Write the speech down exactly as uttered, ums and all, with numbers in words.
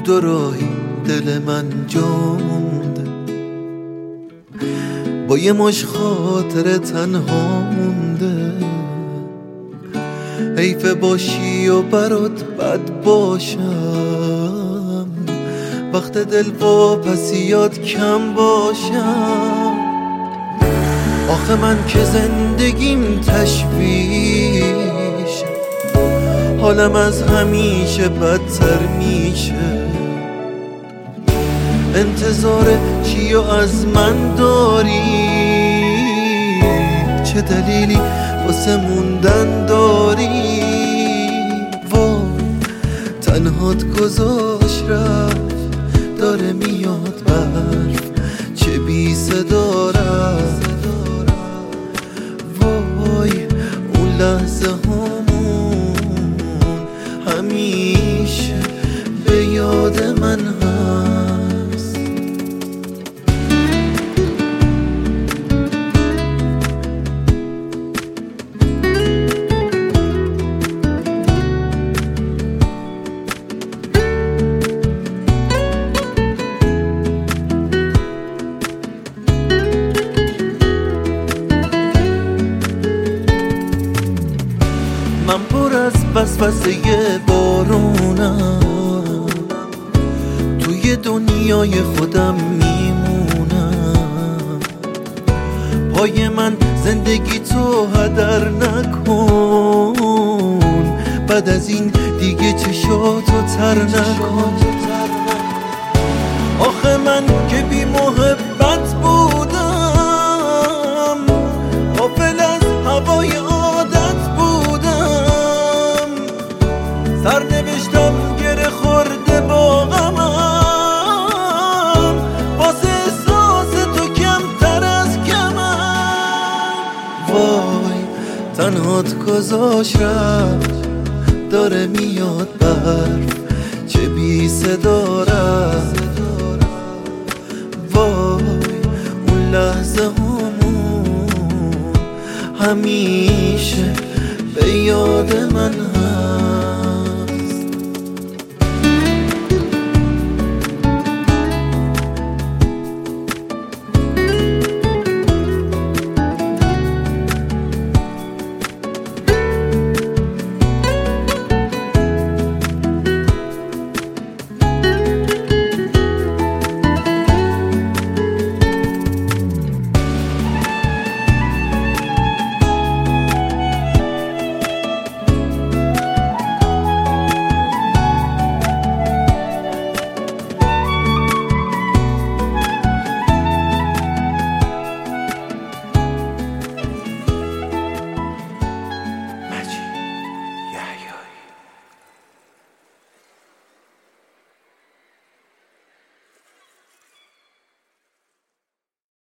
دو راهی دل من جا مونده، با یه مش خاطر تنها مونده. حیفه باشی و برات بد باشم، وقت دل واپسیات کم باشم. آخه من که زندگیم تشویش، حالم از همیشه بدتر میشه. انتظار چی و از من داری؟ چه دلیلی واسه موندن داری؟ وای تنهات گذاشت رفت، داره میاد برف چه بی صدا رفت. وای اون لحظه همون همیشه به یاد من هست. من پر از وسوسه بارونم، توی دنیای خودم میمونم. پای من زندگی تو هدر نکن، بعد از این دیگه چشاتو تر نکن. آخه من که بی محبت بودم، غافل از هوای عادت بودم. سر نوشتم گره خورده با غمم، واسه احساس تو کمتر از کمم. وای تنهات گذاشت رفت، داره میاد برف چه بی صدا رفت. وای اون لحظه همون همیشه به یاد من هست.